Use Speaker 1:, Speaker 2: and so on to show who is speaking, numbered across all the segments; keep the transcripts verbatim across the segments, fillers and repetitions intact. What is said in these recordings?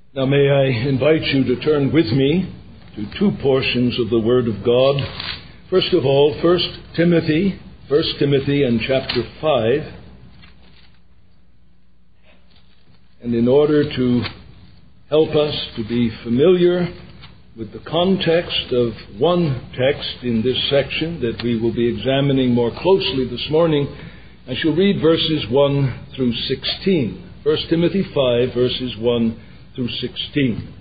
Speaker 1: Now may I invite you to turn with me to two portions of the Word of God. First of all, First Timothy, First Timothy and chapter five. And in order to help us to be familiar with the context of one text in this section that we will be examining more closely this morning, I shall read verses one through sixteen. First Timothy five, verses one through sixteen.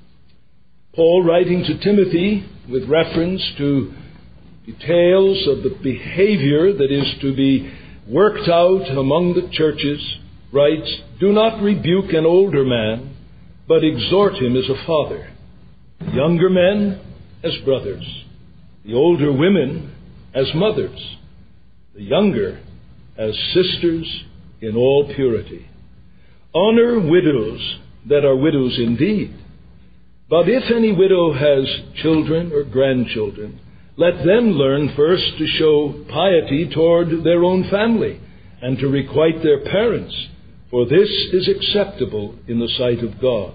Speaker 1: Paul, writing to Timothy with reference to details of the behavior that is to be worked out among the churches, writes, "Do not rebuke an older man, but exhort him as a father, the younger men as brothers, the older women as mothers, the younger as sisters in all purity. Honor widows that are widows indeed. But if any widow has children or grandchildren, let them learn first to show piety toward their own family and to requite their parents, for this is acceptable in the sight of God.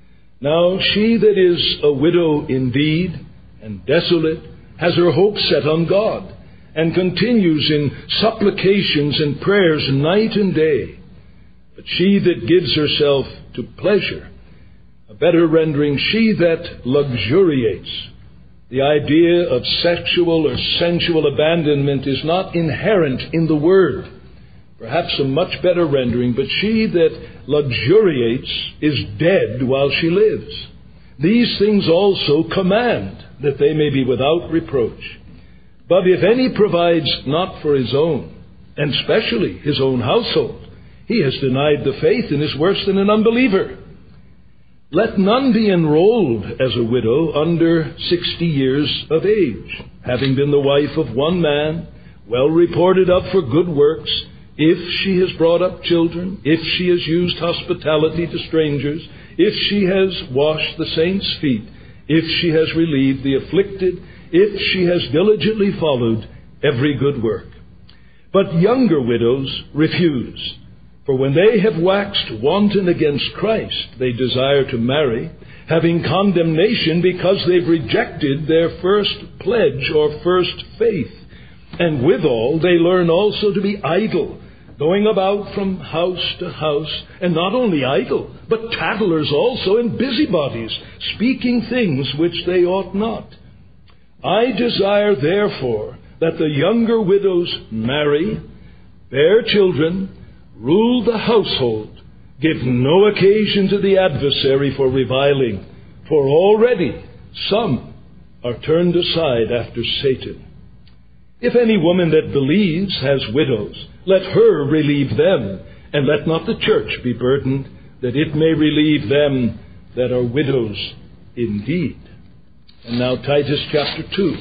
Speaker 1: Now she that is a widow indeed and desolate has her hope set on God, and continues in supplications and prayers night and day. But she that gives herself to pleasure, a better rendering, she that luxuriates. The idea of sexual or sensual abandonment is not inherent in the word. Perhaps a much better rendering, but she that luxuriates is dead while she lives. These things also command, that they may be without reproach. But if any provides not for his own, and especially his own household, he has denied the faith and is worse than an unbeliever. Let none be enrolled as a widow under sixty years of age, having been the wife of one man, well reported of for good works, if she has brought up children, if she has used hospitality to strangers, if she has washed the saints' feet, if she has relieved the afflicted, if she has diligently followed every good work. But younger widows refuse. For when they have waxed wanton against Christ, they desire to marry, having condemnation because they've rejected their first pledge or first faith. And withal they learn also to be idle, going about from house to house, and not only idle, but tattlers also and busybodies, speaking things which they ought not. I desire therefore that the younger widows marry, bear children, rule the household, give no occasion to the adversary for reviling, for already some are turned aside after Satan. If any woman that believes has widows, let her relieve them, and let not the church be burdened, that it may relieve them that are widows indeed." And now Titus chapter two.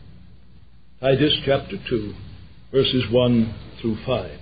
Speaker 1: Titus chapter two, verses one through five.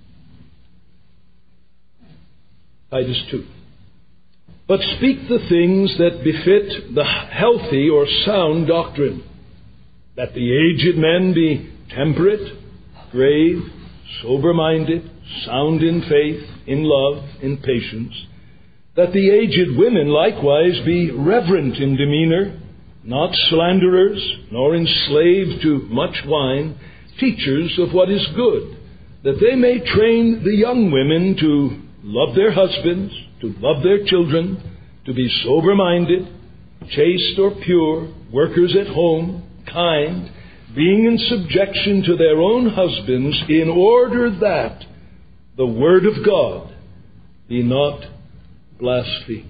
Speaker 1: Titus two. "But speak the things that befit the healthy or sound doctrine, that the aged men be temperate, grave, sober-minded, sound in faith, in love, in patience, that the aged women likewise be reverent in demeanor, not slanderers, nor enslaved to much wine, teachers of what is good, that they may train the young women to love their husbands, to love their children, to be sober-minded, chaste or pure, workers at home, kind, being in subjection to their own husbands, in order that the word of God be not blasphemed."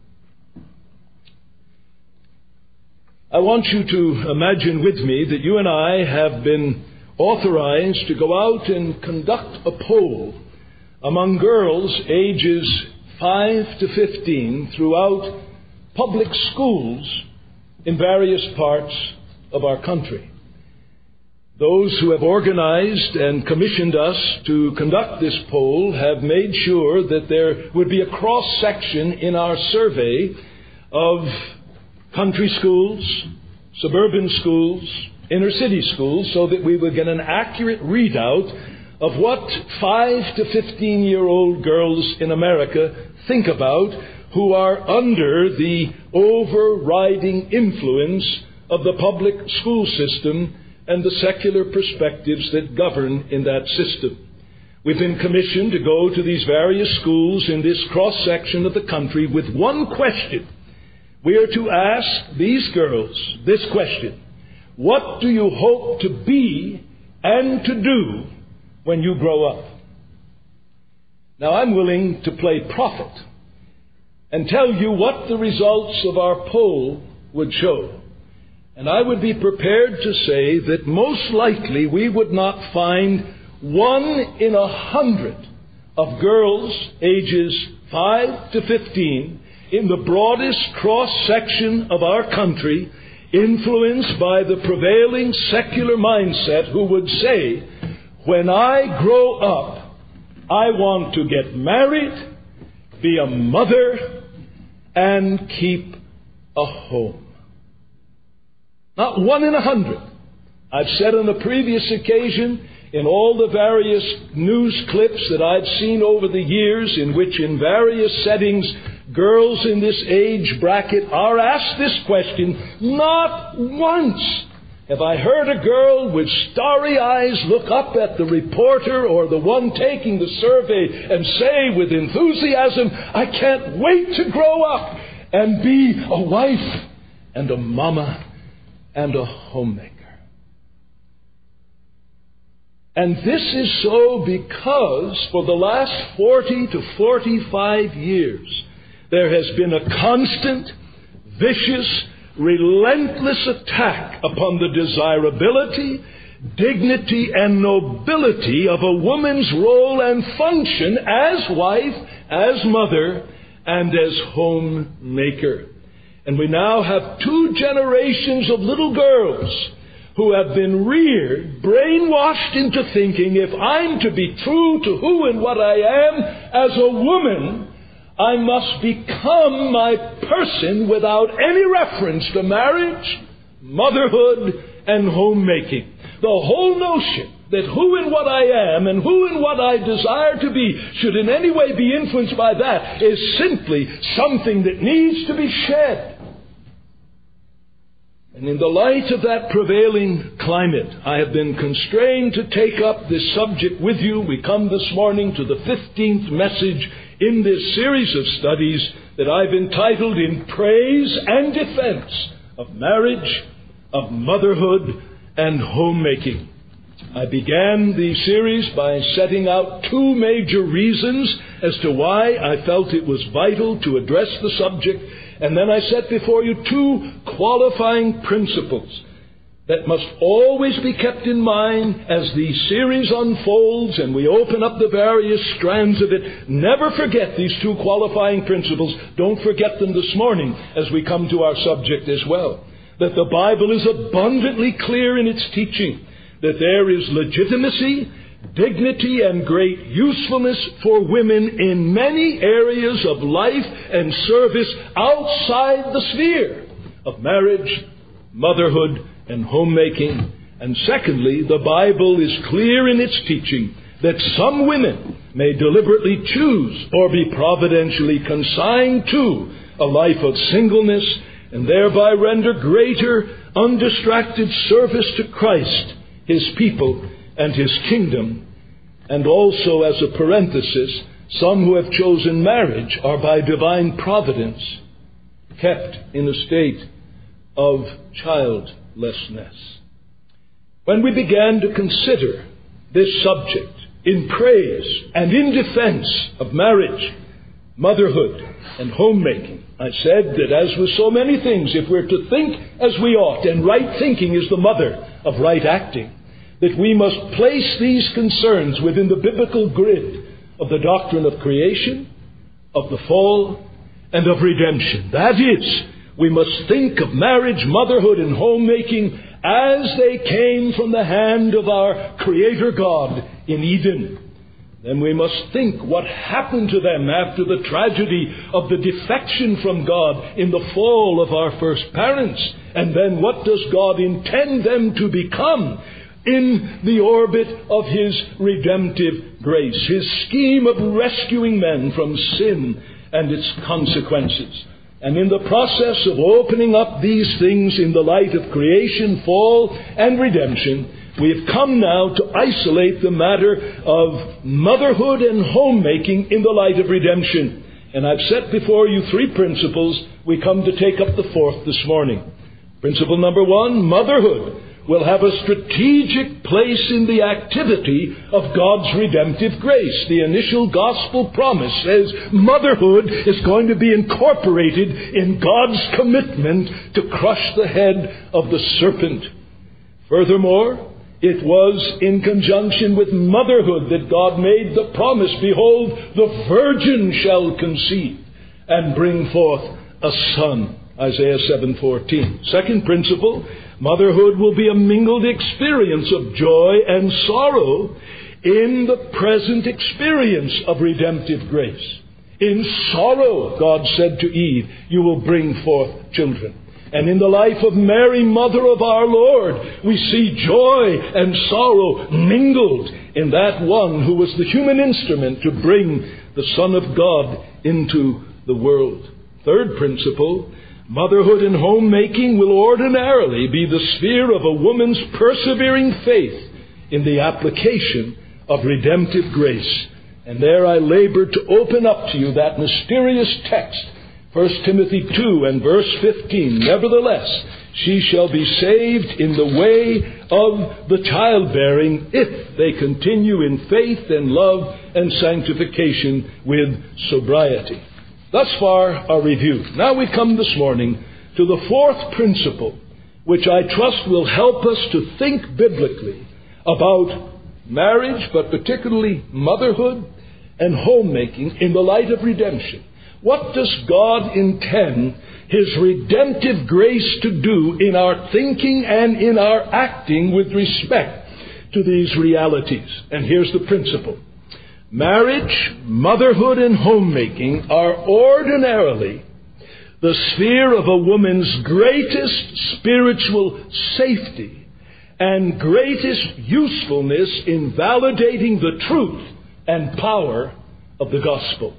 Speaker 1: I want you to imagine with me that you and I have been authorized to go out and conduct a poll among girls ages five to fifteen throughout public schools in various parts of our country. Those who have organized and commissioned us to conduct this poll have made sure that there would be a cross-section in our survey of country schools, suburban schools, inner city schools, so that we would get an accurate readout of what five to fifteen-year-old girls in America think about who are under the overriding influence of the public school system and the secular perspectives that govern in that system. We've been commissioned to go to these various schools in this cross-section of the country with one question. We are to ask these girls this question: what do you hope to be and to do when you grow up? Now, I'm willing to play prophet and tell you what the results of our poll would show. And I would be prepared to say that most likely we would not find one in a hundred of girls ages five to fifteen in the broadest cross-section of our country influenced by the prevailing secular mindset who would say, when I grow up, I want to get married, be a mother, and keep a home. Not one in a hundred. I've said on a previous occasion, in all the various news clips that I've seen over the years in which in various settings girls in this age bracket are asked this question, not once have I heard a girl with starry eyes look up at the reporter or the one taking the survey and say with enthusiasm, I can't wait to grow up and be a wife and a mama and a homemaker. And this is so because for the last forty to forty-five years, there has been a constant, vicious, relentless attack upon the desirability, dignity, and nobility of a woman's role and function as wife, as mother, and as homemaker. And we now have two generations of little girls who have been reared, brainwashed into thinking, if I'm to be true to who and what I am as a woman, I must become my person without any reference to marriage, motherhood, and homemaking. The whole notion that who and what I am and who and what I desire to be should in any way be influenced by that is simply something that needs to be shed. And in the light of that prevailing climate, I have been constrained to take up this subject with you. We come this morning to the fifteenth message in this series of studies that I've entitled In Praise and Defense of Marriage, of Motherhood, and Homemaking. I began the series by setting out two major reasons as to why I felt it was vital to address the subject. And then I set before you two qualifying principles that must always be kept in mind as the series unfolds and we open up the various strands of it. Never forget these two qualifying principles. Don't forget them this morning as we come to our subject as well. That the Bible is abundantly clear in its teaching, that there is legitimacy, dignity, and great usefulness for women in many areas of life and service outside the sphere of marriage, motherhood, and homemaking. And secondly, the Bible is clear in its teaching that some women may deliberately choose or be providentially consigned to a life of singleness and thereby render greater undistracted service to Christ, His people, and His kingdom. And also, as a parenthesis, some who have chosen marriage are by divine providence kept in a state of childlessness. When we began to consider this subject in praise and in defense of marriage, motherhood, and homemaking, I said that as with so many things, if we're to think as we ought, and right thinking is the mother of right acting, that we must place these concerns within the biblical grid of the doctrine of creation, of the fall, and of redemption. That is, we must think of marriage, motherhood, and homemaking as they came from the hand of our Creator God in Eden. Then we must think what happened to them after the tragedy of the defection from God in the fall of our first parents. And then what does God intend them to become in the orbit of His redemptive grace, His scheme of rescuing men from sin and its consequences. And in the process of opening up these things in the light of creation, fall, and redemption, we have come now to isolate the matter of motherhood and homemaking in the light of redemption. And I've set before you three principles. We come to take up the fourth this morning. Principle number one, motherhood will have a strategic place in the activity of God's redemptive grace. The initial gospel promise says motherhood is going to be incorporated in God's commitment to crush the head of the serpent. Furthermore, it was in conjunction with motherhood that God made the promise, behold, the virgin shall conceive and bring forth a son. Isaiah seven fourteen. Second principle, motherhood will be a mingled experience of joy and sorrow in the present experience of redemptive grace. In sorrow, God said to Eve, you will bring forth children. And in the life of Mary, mother of our Lord, we see joy and sorrow mingled in that one who was the human instrument to bring the Son of God into the world. Third principle, motherhood and homemaking will ordinarily be the sphere of a woman's persevering faith in the application of redemptive grace. And there I labor to open up to you that mysterious text, First Timothy two and verse fifteen. Nevertheless, she shall be saved in the way of the childbearing if they continue in faith and love and sanctification with sobriety. Thus far, our review. Now we come this morning to the fourth principle, which I trust will help us to think biblically about marriage, but particularly motherhood and homemaking in the light of redemption. What does God intend His redemptive grace to do in our thinking and in our acting with respect to these realities? And here's the principle. Marriage, motherhood, and homemaking are ordinarily the sphere of a woman's greatest spiritual safety and greatest usefulness in validating the truth and power of the gospel.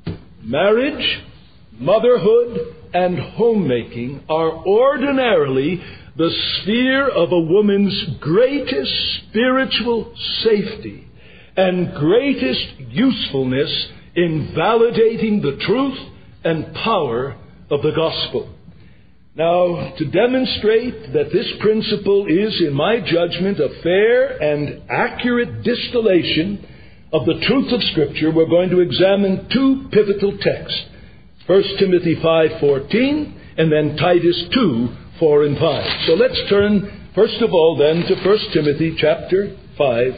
Speaker 1: Marriage, motherhood, and homemaking are ordinarily the sphere of a woman's greatest spiritual safety and greatest usefulness in validating the truth and power of the gospel. Now, to demonstrate that this principle is, in my judgment, a fair and accurate distillation of the truth of Scripture, we're going to examine two pivotal texts. First Timothy five fourteen and then Titus two four and five. So let's turn, first of all, then, to First Timothy chapter five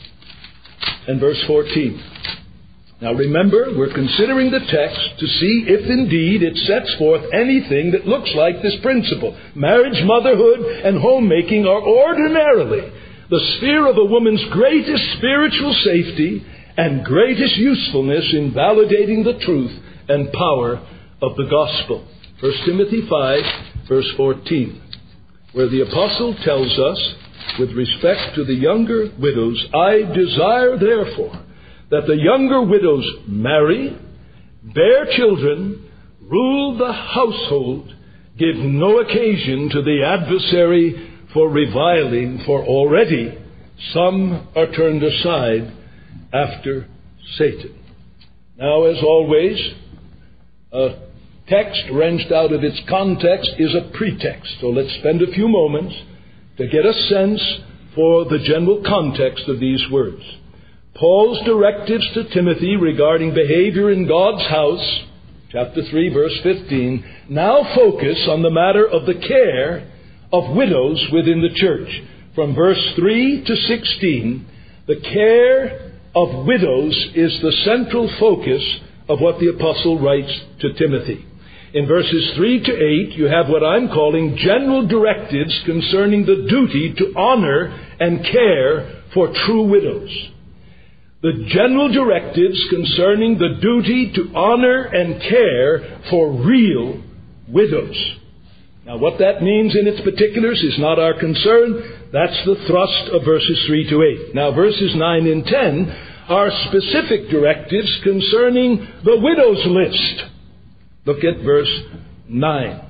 Speaker 1: and verse fourteen. Now remember, we're considering the text to see if indeed it sets forth anything that looks like this principle. Marriage, motherhood, and homemaking are ordinarily the sphere of a woman's greatest spiritual safety and greatest usefulness in validating the truth and power of the gospel. First Timothy five, verse fourteen, where the apostle tells us, with respect to the younger widows, I desire, therefore, that the younger widows marry, bear children, rule the household, give no occasion to the adversary for reviling, for already some are turned aside after Satan. Now, as always, a text wrenched out of its context is a pretext. So let's spend a few moments to get a sense for the general context of these words. Paul's directives to Timothy regarding behavior in God's house, chapter three, verse fifteen, now focus on the matter of the care of widows within the church. From verse three to sixteen, the care of widows is the central focus of what the apostle writes to Timothy. In verses three to eight, you have what I'm calling general directives concerning the duty to honor and care for true widows. The general directives concerning the duty to honor and care for real widows. Now, what that means in its particulars is not our concern. That's the thrust of verses three to eight. Now, verses nine and ten are specific directives concerning the widow's list. Look at verse nine.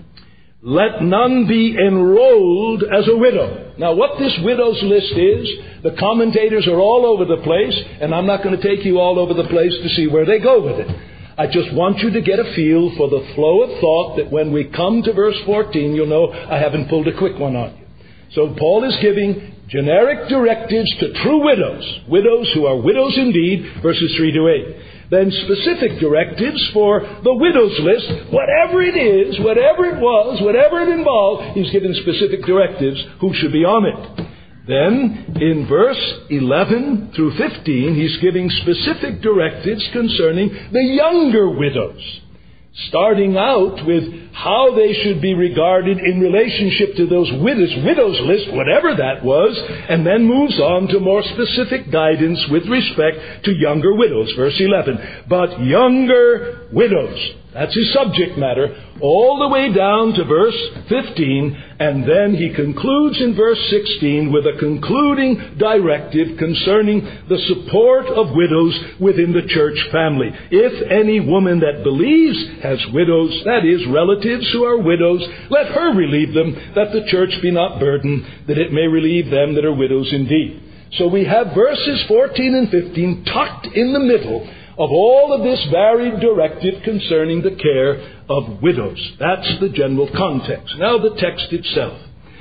Speaker 1: Let none be enrolled as a widow. Now, what this widow's list is, the commentators are all over the place, and I'm not going to take you all over the place to see where they go with it. I just want you to get a feel for the flow of thought that when we come to verse fourteen, you'll know I haven't pulled a quick one on you. So Paul is giving generic directives to true widows, widows who are widows indeed, verses three to eight. Then specific directives for the widow's list, whatever it is, whatever it was, whatever it involved, he's given specific directives who should be on it. Then, in verse eleven through fifteen, he's giving specific directives concerning the younger widows, starting out with how they should be regarded in relationship to those widows, widows list, whatever that was, and then moves on to more specific guidance with respect to younger widows. Verse eleven, but younger widows. That's his subject matter, all the way down to verse fifteen, and then he concludes in verse sixteen with a concluding directive concerning the support of widows within the church family. If any woman that believes has widows, that is, relatives who are widows, let her relieve them, that the church be not burdened, that it may relieve them that are widows indeed. So we have verses fourteen and fifteen tucked in the middle of all of this varied directive concerning the care of widows. That's the general context. Now the text itself.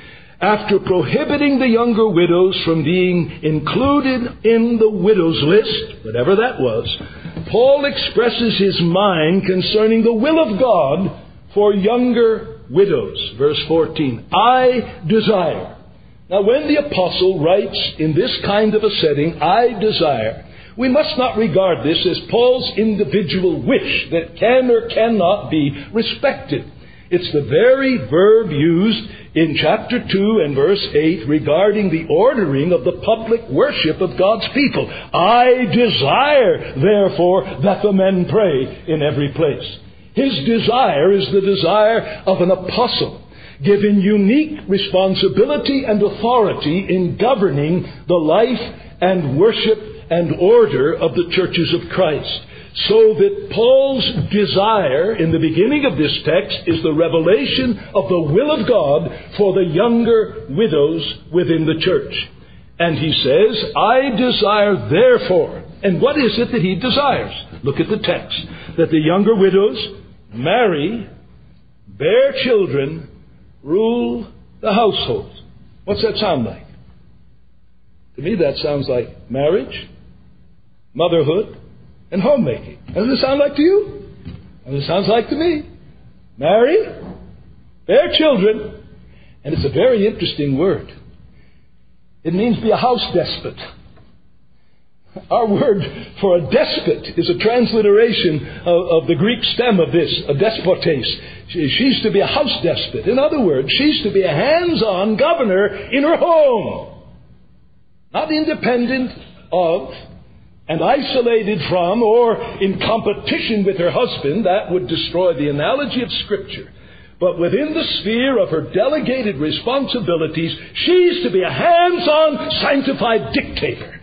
Speaker 1: After prohibiting the younger widows from being included in the widows list, whatever that was, Paul expresses his mind concerning the will of God for younger widows. Verse fourteen, I desire. Now when the apostle writes in this kind of a setting, I desire, we must not regard this as Paul's individual wish that can or cannot be respected. It's the very verb used in chapter two and verse eight regarding the ordering of the public worship of God's people. I desire, therefore, that the men pray in every place. His desire is the desire of an apostle, given unique responsibility and authority in governing the life and worship and order of the churches of Christ. So that Paul's desire in the beginning of this text is the revelation of the will of God for the younger widows within the church. And he says, I desire therefore. And what is it that he desires? Look at the text. That the younger widows marry, bear children, rule the household. What's that sound like? To me that sounds like marriage, motherhood, and homemaking. Does it sound like to you? And it sounds like to me. Marry, bear children, and it's a very interesting word. It means be a house despot. Our word for a despot is a transliteration of, of the Greek stem of this, a despotes. She, she's to be a house despot. In other words, she's to be a hands-on governor in her home. Not independent of and isolated from or in competition with her husband. That would destroy the analogy of Scripture. But within the sphere of her delegated responsibilities, she's to be a hands-on, sanctified dictator.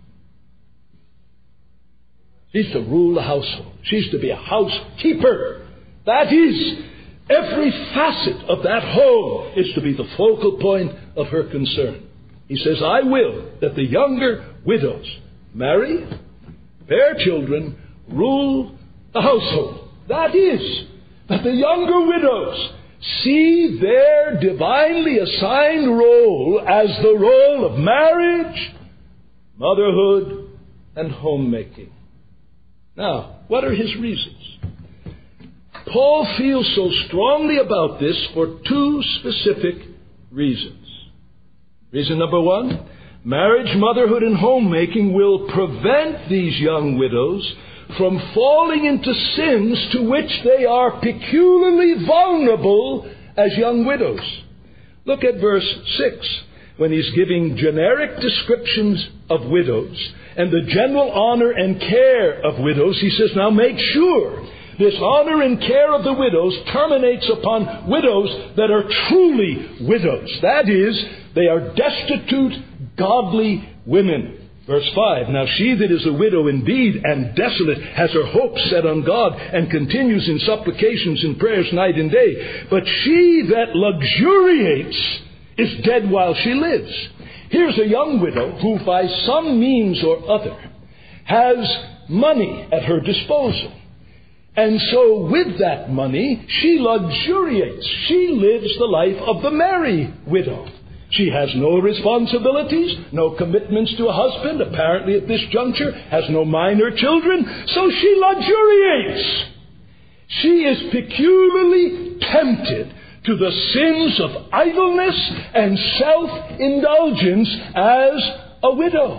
Speaker 1: She's to rule the household. She's to be a housekeeper. That is, every facet of that home is to be the focal point of her concern. He says, I will that the younger widows marry, bear children, rule the household. That is, that the younger widows see their divinely assigned role as the role of marriage, motherhood, and homemaking. Now, what are his reasons? Paul feels so strongly about this for two specific reasons. Reason number one, marriage, motherhood, and homemaking will prevent these young widows from falling into sins to which they are peculiarly vulnerable as young widows. Look at verse six, when he's giving generic descriptions of widows and the general honor and care of widows. He says, now make sure this honor and care of the widows terminates upon widows that are truly widows. That is, they are destitute, godly women. Verse five, now she that is a widow indeed and desolate has her hope set on God and continues in supplications and prayers night and day. But she that luxuriates is dead while she lives. Here's a young widow who by some means or other has money at her disposal. And so with that money, she luxuriates. She lives the life of the merry widow. She has no responsibilities, no commitments to a husband, apparently at this juncture, has no minor children, so she luxuriates. She is peculiarly tempted to the sins of idleness and self-indulgence as a widow.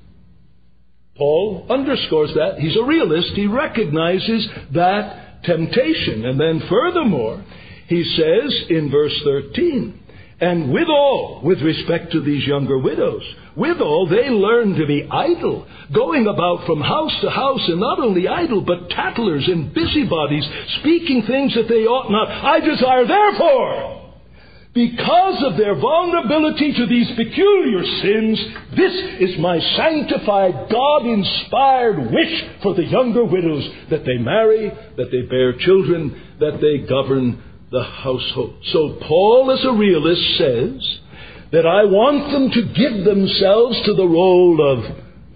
Speaker 1: Paul underscores that. He's a realist. He recognizes that temptation. And then furthermore, he says in verse thirteen, and withal, with respect to these younger widows, withal they learn to be idle, going about from house to house, and not only idle, but tattlers and busybodies, speaking things that they ought not. I desire, therefore, because of their vulnerability to these peculiar sins, this is my sanctified, God-inspired wish for the younger widows, that they marry, that they bear children, that they govern the household. So Paul, as a realist, says that I want them to give themselves to the role of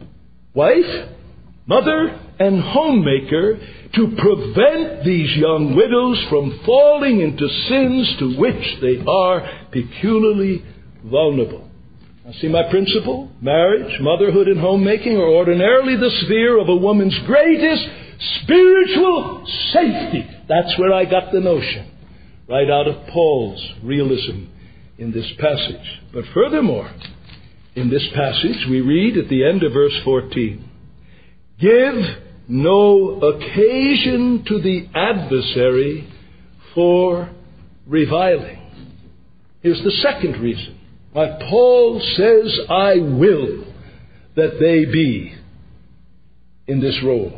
Speaker 1: wife, mother, and homemaker to prevent these young widows from falling into sins to which they are peculiarly vulnerable. Now see my principle? Marriage, motherhood, and homemaking are ordinarily the sphere of a woman's greatest spiritual safety. That's where I got the notion. Right out of Paul's realism in this passage. But furthermore, in this passage we read at the end of verse fourteen, give no occasion to the adversary for reviling. Here's the second reason why Paul says, I will that they be in this role.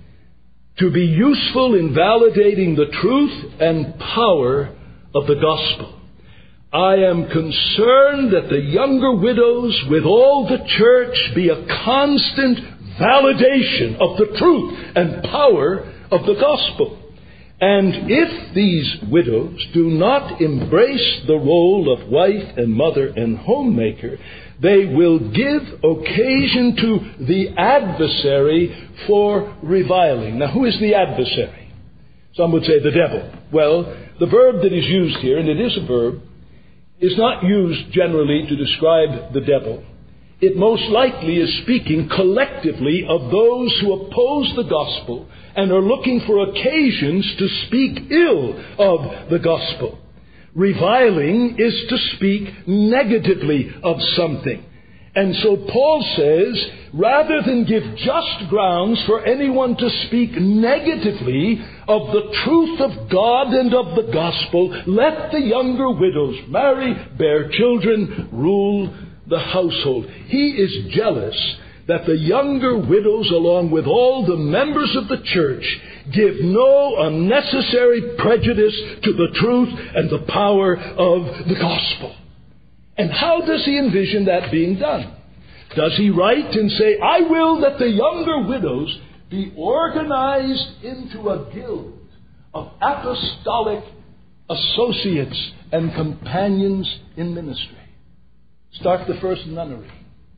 Speaker 1: To be useful in validating the truth and power of the gospel. I am concerned that the younger widows with all the church be a constant validation of the truth and power of the gospel. And if these widows do not embrace the role of wife and mother and homemaker, they will give occasion to the adversary for reviling. Now, who is the adversary? Some would say the devil. Well, the verb that is used here, and it is a verb, is not used generally to describe the devil. It most likely is speaking collectively of those who oppose the gospel and are looking for occasions to speak ill of the gospel. Reviling is to speak negatively of something. And so Paul says, rather than give just grounds for anyone to speak negatively of the truth of God and of the gospel, let the younger widows marry, bear children, rule the household. He is jealous that the younger widows, along with all the members of the church, give no unnecessary prejudice to the truth and the power of the gospel. And how does he envision that being done? Does he write and say, I will that the younger widows be organized into a guild of apostolic associates and companions in ministry? Start the first nunnery.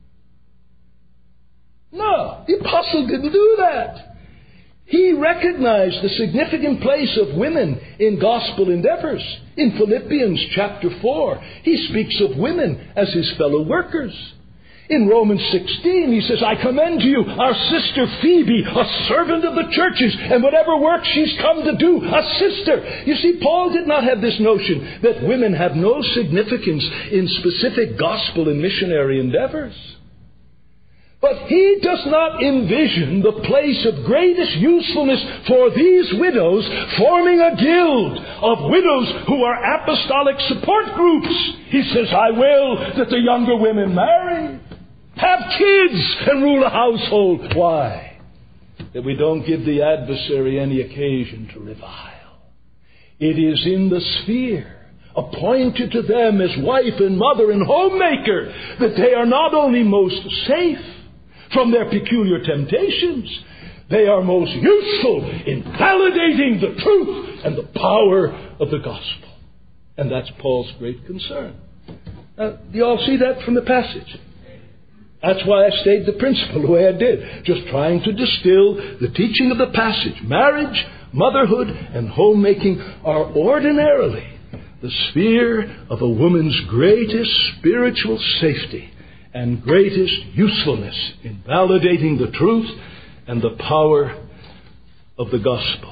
Speaker 1: No, the apostle didn't do that. He recognized the significant place of women in gospel endeavors. In Philippians chapter four, he speaks of women as his fellow workers. In Romans sixteen, he says, I commend to you our sister Phoebe, a servant of the churches, and whatever work she's come to do, a sister. You see, Paul did not have this notion that women have no significance in specific gospel and missionary endeavors. But he does not envision the place of greatest usefulness for these widows forming a guild of widows who are apostolic support groups. He says, I will that the younger women marry, have kids, and rule a household. Why? That we don't give the adversary any occasion to revile. It is in the sphere appointed to them as wife and mother and homemaker that they are not only most safe, from their peculiar temptations. They are most useful in validating the truth and the power of the gospel. And that's Paul's great concern. Now, do you all see that from the passage? That's why I stated the principle the way I did. Just trying to distill the teaching of the passage. Marriage, motherhood, and homemaking are ordinarily the sphere of a woman's greatest spiritual safety and greatest usefulness in validating the truth and the power of the gospel.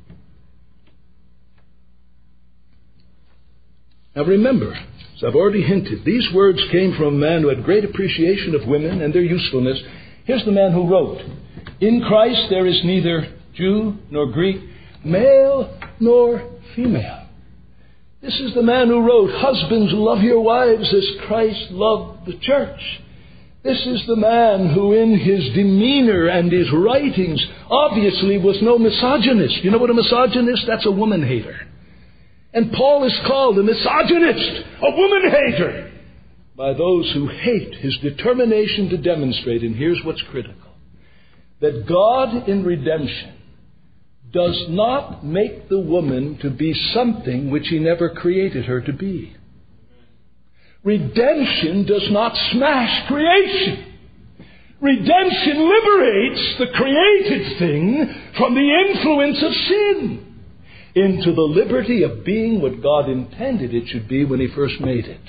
Speaker 1: Now remember, as I've already hinted, these words came from a man who had great appreciation of women and their usefulness. Here's the man who wrote, "In Christ there is neither Jew nor Greek, male nor female." This is the man who wrote, "Husbands, love your wives as Christ loved the church." This is the man who in his demeanor and his writings obviously was no misogynist. You know what a misogynist? That's a woman hater. And Paul is called a misogynist, a woman hater, by those who hate his determination to demonstrate, and here's what's critical, that God in redemption does not make the woman to be something which he never created her to be. Redemption does not smash creation. Redemption liberates the created thing from the influence of sin into the liberty of being what God intended it should be when he first made it.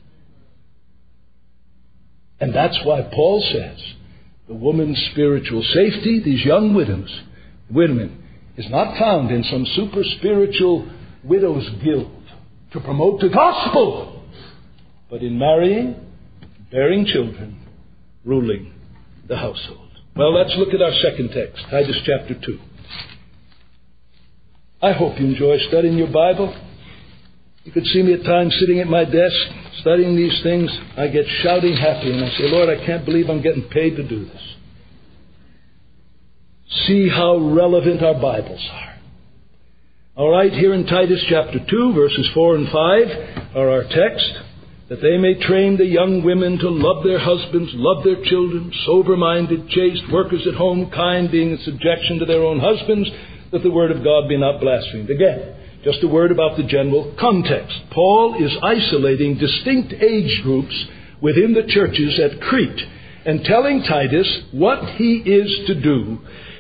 Speaker 1: And that's why Paul says the woman's spiritual safety, these young widows, women, is not found in some super spiritual widows' guild to promote the gospel, but in marrying, bearing children, ruling the household. Well, let's look at our second text, Titus chapter two. I hope you enjoy studying your Bible. You could see me at times sitting at my desk, studying these things. I get shouting happy, and I say, Lord, I can't believe I'm getting paid to do this. See how relevant our Bibles are. All right, here in Titus chapter two, verses four and five are our text. That they may train the young women to love their husbands, love their children, sober-minded, chaste, workers at home, kind, being in subjection to their own husbands, that the word of God be not blasphemed. Again, just a word about the general context. Paul is isolating distinct age groups within the churches at Crete and telling Titus what he is to do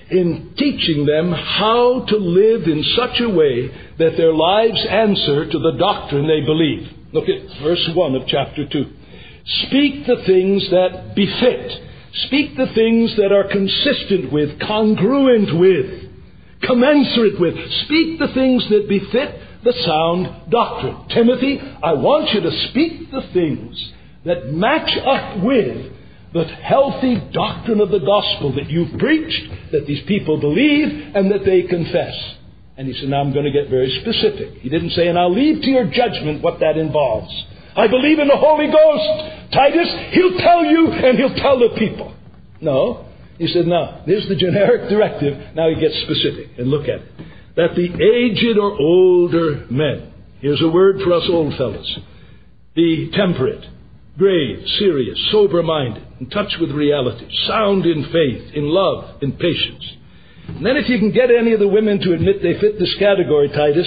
Speaker 1: in teaching them how to live in such a way that their lives answer to the doctrine they believe. Look at verse one of chapter two. Speak the things that befit. Speak the things that are consistent with, congruent with, commensurate with. Speak the things that befit the sound doctrine. Timothy, I want you to speak the things that match up with the healthy doctrine of the gospel that you've preached, that these people believe, and that they confess. And he said, now I'm going to get very specific. He didn't say, and I'll leave to your judgment what that involves. I believe in the Holy Ghost. Titus, he'll tell you and he'll tell the people. No. He said, now, here's the generic directive. Now he gets specific. And look at it. That the aged or older men, here's a word for us old fellas, be temperate, grave, serious, sober-minded, in touch with reality, sound in faith, in love, in patience. And then if you can get any of the women to admit they fit this category, Titus,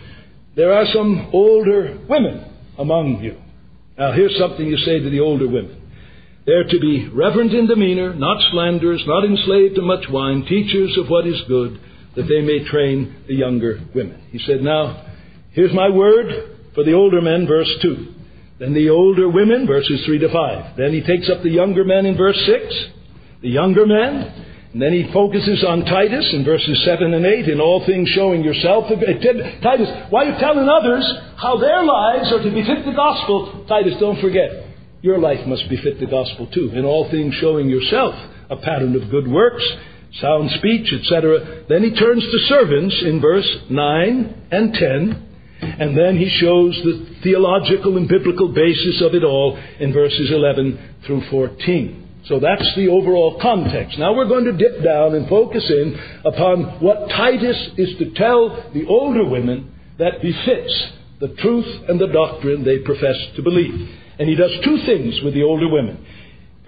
Speaker 1: there are some older women among you. Now here's something you say to the older women. They're to be reverent in demeanor, not slanderers, not enslaved to much wine, teachers of what is good, that they may train the younger women. He said, now, here's my word for the older men, verse two. Then the older women, verses three to five. Then he takes up the younger men in verse six. The younger men. And then he focuses on Titus in verses seven and eight, in all things showing yourself. Titus, while you're telling others how their lives are to befit the gospel, Titus, don't forget, your life must befit the gospel too. In all things showing yourself a pattern of good works, sound speech, et cetera. Then he turns to servants in verse nine and ten. And then he shows the theological and biblical basis of it all in verses eleven through fourteen. So that's the overall context. Now we're going to dip down and focus in upon what Titus is to tell the older women that befits the truth and the doctrine they profess to believe. And he does two things with the older women.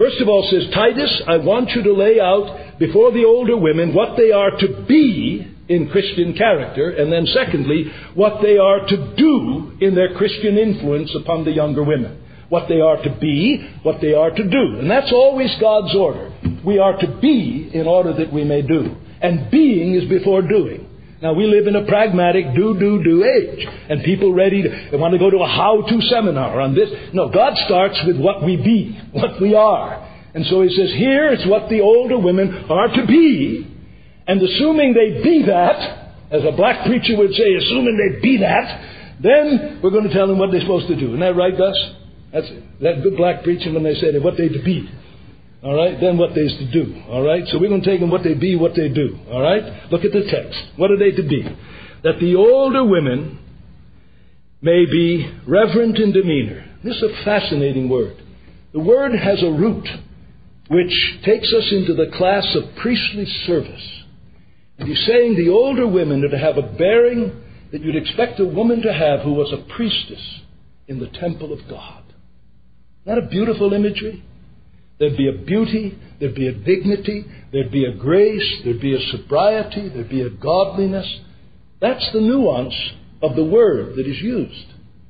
Speaker 1: First of all, says Titus, I want you to lay out before the older women what they are to be in Christian character, and then secondly, what they are to do in their Christian influence upon the younger women. What they are to be, what they are to do. And that's always God's order. We are to be in order that we may do. And being is before doing. Now, we live in a pragmatic do, do, do age. And people ready to they want to go to a how-to seminar on this. No, God starts with what we be, what we are. And so he says, here it's what the older women are to be. And assuming they be that, as a black preacher would say, assuming they be that, then we're going to tell them what they're supposed to do. Isn't that right, Gus? That's that good black preaching when they say that what they to be. All right? Then what they's to do. All right? So we're going to take them what they be, what they do. All right? Look at the text. What are they to be? That the older women may be reverent in demeanor. This is a fascinating word. The word has a root which takes us into the class of priestly service. And he's saying the older women are to have a bearing that you'd expect a woman to have who was a priestess in the temple of God. Isn't that a beautiful imagery? There'd be a beauty, there'd be a dignity, there'd be a grace, there'd be a sobriety, there'd be a godliness. That's the nuance of the word that is used.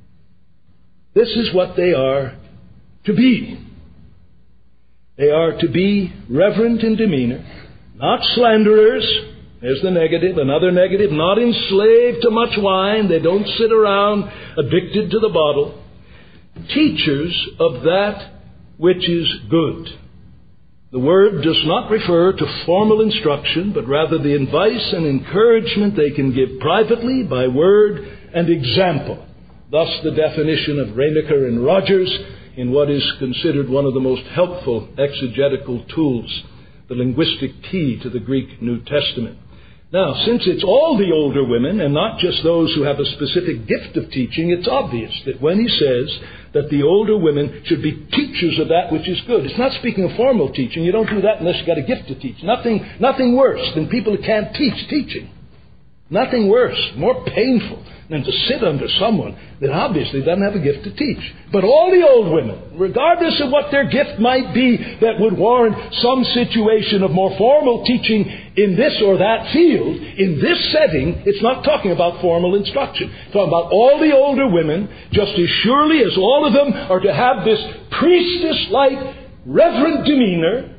Speaker 1: This is what they are to be. They are to be reverent in demeanor, not slanderers. There's the negative, another negative, not enslaved to much wine. They don't sit around addicted to the bottle. Teachers of that which is good. The word does not refer to formal instruction, but rather the advice and encouragement they can give privately by word and example. Thus the definition of Rainecker and Rogers in what is considered one of the most helpful exegetical tools, the linguistic key to the Greek New Testament. Now, since it's all the older women and not just those who have a specific gift of teaching, it's obvious that when he says that the older women should be teachers of that which is good, it's not speaking of formal teaching. You don't do that unless you've got a gift to teach. Nothing, nothing worse than people who can't teach teaching. Nothing worse, more painful than to sit under someone that obviously doesn't have a gift to teach. But all the old women, regardless of what their gift might be that would warrant some situation of more formal teaching in this or that field, in this setting, it's not talking about formal instruction. It's talking about all the older women, just as surely as all of them are to have this priestess-like reverent demeanor,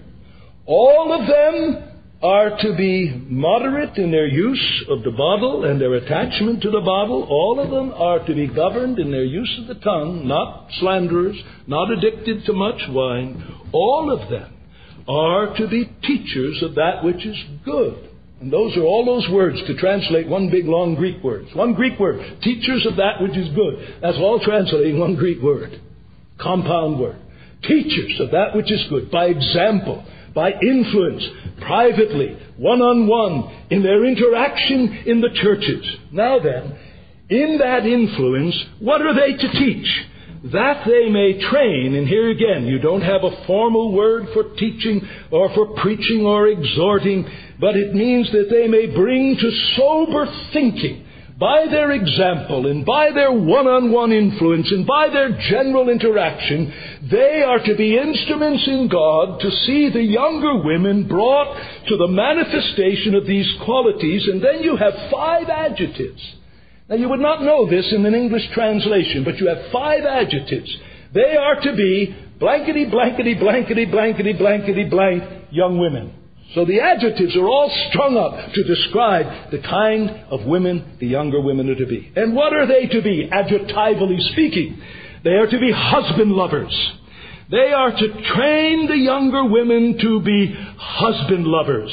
Speaker 1: all of them are to be moderate in their use of the bottle and their attachment to the bottle. All of them are to be governed in their use of the tongue, not slanderers, not addicted to much wine. All of them are to be teachers of that which is good. And those are all those words to translate one big long Greek word. One Greek word. Teachers of that which is good. That's all translating one Greek word. Compound word. Teachers of that which is good. By example. By influence, privately, one-on-one, in their interaction in the churches. Now then, in that influence, what are they to teach? That they may train, and here again, you don't have a formal word for teaching or for preaching or exhorting, but it means that they may bring to sober thinking, by their example and by their one-on-one influence and by their general interaction, they are to be instruments in God to see the younger women brought to the manifestation of these qualities. And then you have five adjectives. Now, you would not know this in an English translation, but you have five adjectives. They are to be blankety, blankety, blankety, blankety, blankety, blank young women. So the adjectives are all strung up to describe the kind of women the younger women are to be. And what are they to be, adjectivally speaking? They are to be husband lovers. They are to train the younger women to be husband lovers.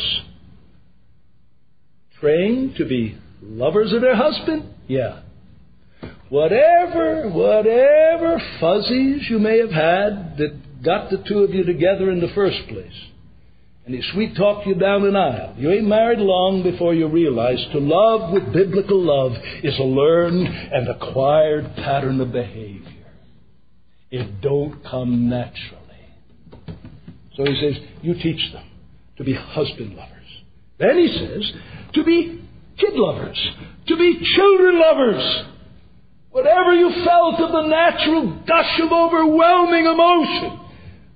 Speaker 1: Train to be lovers of their husband? Yeah. Whatever, whatever fuzzies you may have had that got the two of you together in the first place. And he sweet-talked you down an aisle. You ain't married long before you realize to love with biblical love is a learned and acquired pattern of behavior. It don't come naturally. So he says, you teach them to be husband lovers. Then he says, to be kid lovers, to be children lovers. Whatever you felt of the natural gush of overwhelming emotion,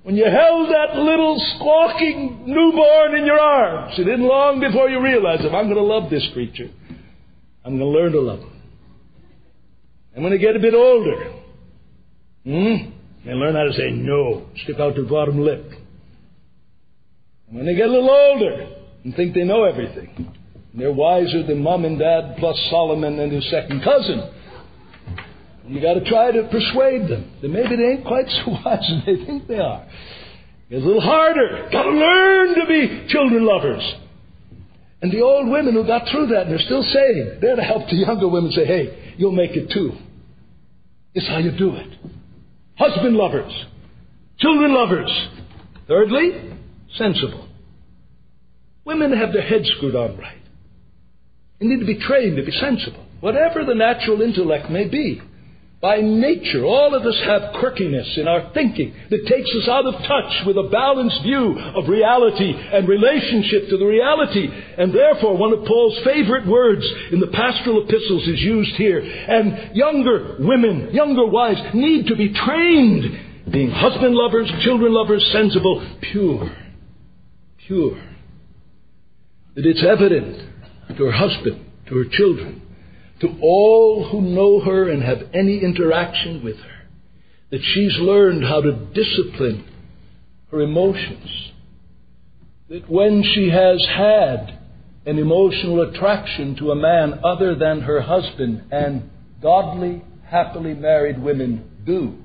Speaker 1: When you held that little squawking newborn in your arms, it isn't long before you realize, if I'm going to love this creature, I'm going to learn to love him. And when they get a bit older, hmm, they learn how to say no, stick out the bottom lip. And when they get a little older and think they know everything, and they're wiser than Mom and Dad plus Solomon and his second cousin, and you got to try to persuade them that maybe they ain't quite so wise as they think they are. It's a little harder. Got to learn to be children lovers. And the old women who got through that and they're still saying, they're to help the younger women say, hey, you'll make it too. It's how you do it. Husband lovers. Children lovers. Thirdly, sensible. Women have their heads screwed on right. They need to be trained to be sensible. Whatever the natural intellect may be. By nature, all of us have quirkiness in our thinking that takes us out of touch with a balanced view of reality and relationship to the reality. And therefore, one of Paul's favorite words in the pastoral epistles is used here. And younger women, younger wives need to be trained, being husband lovers, children lovers, sensible, pure. Pure. That it's evident to her husband, to her children, to all who know her and have any interaction with her, that she's learned how to discipline her emotions. That when she has had an emotional attraction to a man other than her husband, and godly, happily married women do,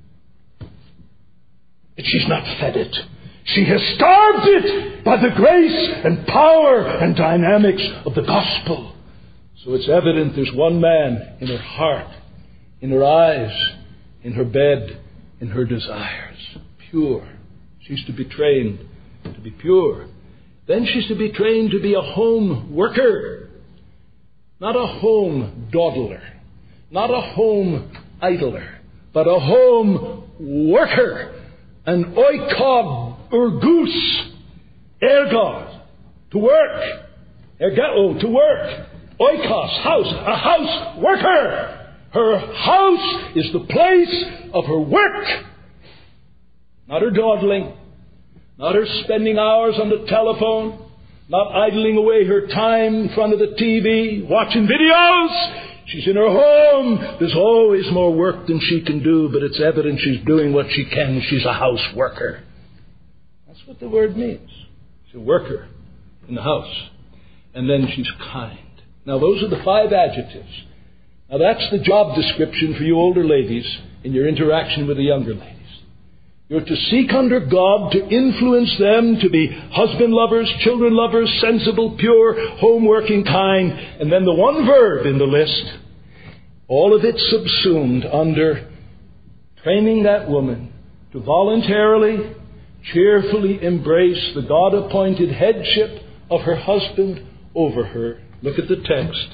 Speaker 1: that she's not fed it. She has starved it by the grace and power and dynamics of the gospel. So it's evident there's one man in her heart, in her eyes, in her bed, in her desires. Pure. She's to be trained to be pure. Then she's to be trained to be a home worker. Not a home dawdler. Not a home idler. But a home worker. An oikog urgus. Ergod. To work. Ergao. To work. Oikos, house, a house worker. Her house is the place of her work. Not her dawdling. Not her spending hours on the telephone. Not idling away her time in front of the T V, watching videos. She's in her home. There's always more work than she can do, but it's evident she's doing what she can. She's a house worker. That's what the word means. She's a worker in the house. And then she's kind. Now, those are the five adjectives. Now, that's the job description for you older ladies in your interaction with the younger ladies. You're to seek under God to influence them to be husband lovers, children lovers, sensible, pure, home-working, kind. And then the one verb in the list, all of it subsumed under training that woman to voluntarily, cheerfully embrace the God-appointed headship of her husband over her. Look at the text.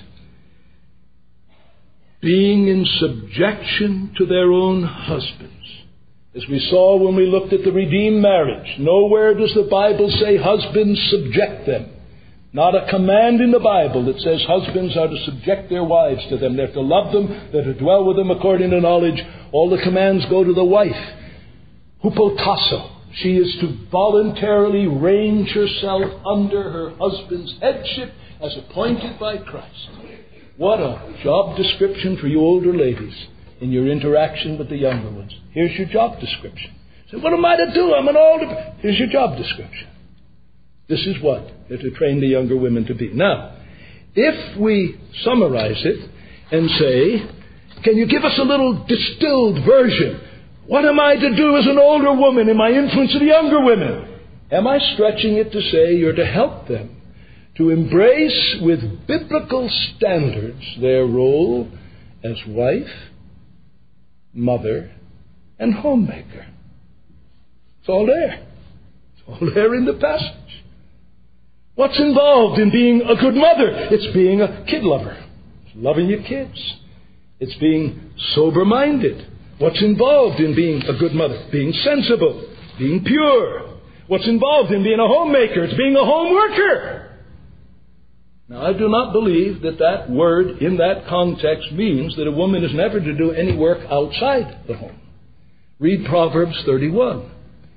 Speaker 1: Being in subjection to their own husbands. As we saw when we looked at the redeemed marriage, nowhere does the Bible say husbands subject them. Not a command in the Bible that says husbands are to subject their wives to them. They're to love them, they're to dwell with them according to knowledge. All the commands go to the wife. Hupotasso. She is to voluntarily range herself under her husband's headship as appointed by Christ. What a job description for you older ladies in your interaction with the younger ones. Here's your job description. So what am I to do? I'm an older... Here's your job description. This is what they're to train the younger women to be. Now, if we summarize it and say, can you give us a little distilled version? What am I to do as an older woman in my influence of the younger women? Am I stretching it to say you're to help them to embrace with biblical standards their role as wife, mother, and homemaker? It's all there. It's all there in the passage. What's involved in being a good mother? It's being a kid lover. It's loving your kids. It's being sober-minded. What's involved in being a good mother? Being sensible. Being pure. What's involved in being a homemaker? It's being a home worker. Now, I do not believe that that word in that context means that a woman is never to do any work outside the home. Read Proverbs thirty-one.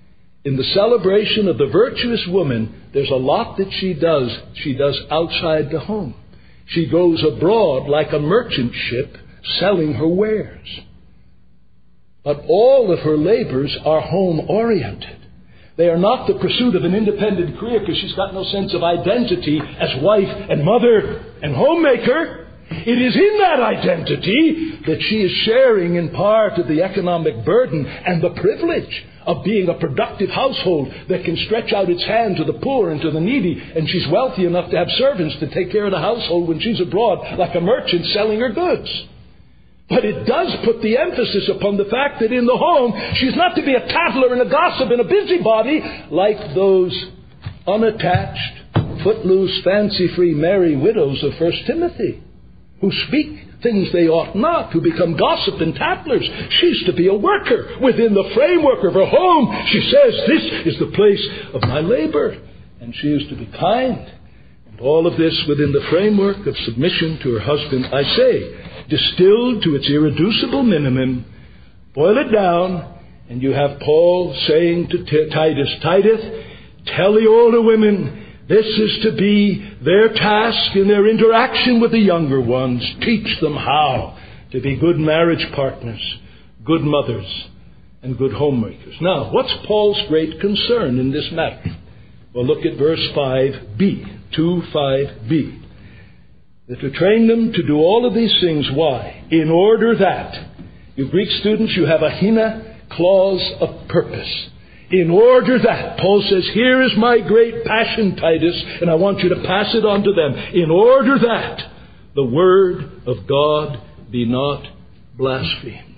Speaker 1: In the celebration of the virtuous woman, there's a lot that she does. She does outside the home. She goes abroad like a merchant ship selling her wares. But all of her labors are home-oriented. They are not the pursuit of an independent career because she's got no sense of identity as wife and mother and homemaker. It is in that identity that she is sharing in part of the economic burden and the privilege of being a productive household that can stretch out its hand to the poor and to the needy, and she's wealthy enough to have servants to take care of the household when she's abroad like a merchant selling her goods. But it does put the emphasis upon the fact that in the home, she's not to be a tattler and a gossip and a busybody like those unattached, footloose, fancy-free merry widows of First Timothy, who speak things they ought not, who become gossip and tattlers. She's to be a worker within the framework of her home. She says, this is the place of my labor. And she is to be kind. And all of this within the framework of submission to her husband, I say, distilled to its irreducible minimum, boil it down, and you have Paul saying to T- Titus, Titus, tell the older women, this is to be their task in their interaction with the younger ones. Teach them how to be good marriage partners, good mothers, and good homemakers. Now, what's Paul's great concern in this matter? Well, look at verse five b, two five b. That to train them to do all of these things. Why? In order that, you Greek students, you have a hina clause of purpose. In order that, Paul says, here is my great passion, Titus, and I want you to pass it on to them. In order that the word of God be not blasphemed.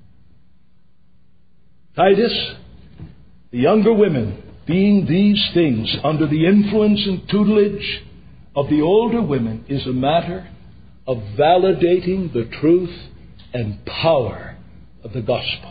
Speaker 1: Titus, the younger women, being these things under the influence and tutelage of the older women, is a matter of validating the truth and power of the gospel.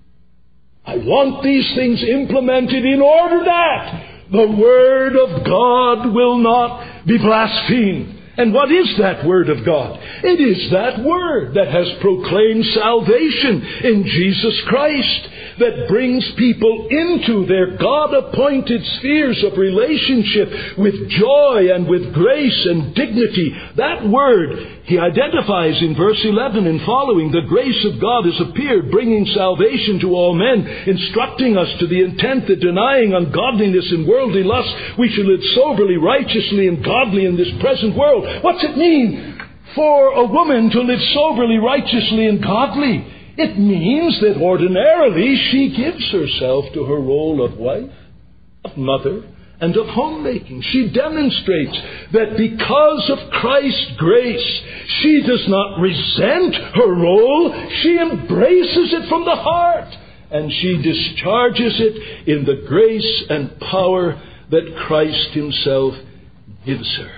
Speaker 1: I want these things implemented in order that the word of God will not be blasphemed. And what is that word of God? It is that word that has proclaimed salvation in Jesus Christ, that brings people into their God-appointed spheres of relationship with joy and with grace and dignity. That word he identifies in verse eleven and following. The grace of God has appeared, bringing salvation to all men, instructing us to the intent that denying ungodliness and worldly lust, we should live soberly, righteously, and godly in this present world. What's it mean for a woman to live soberly, righteously, and godly? It means that ordinarily she gives herself to her role of wife, of mother, and of homemaking. She demonstrates that because of Christ's grace, she does not resent her role. She embraces it from the heart, and she discharges it in the grace and power that Christ himself gives her.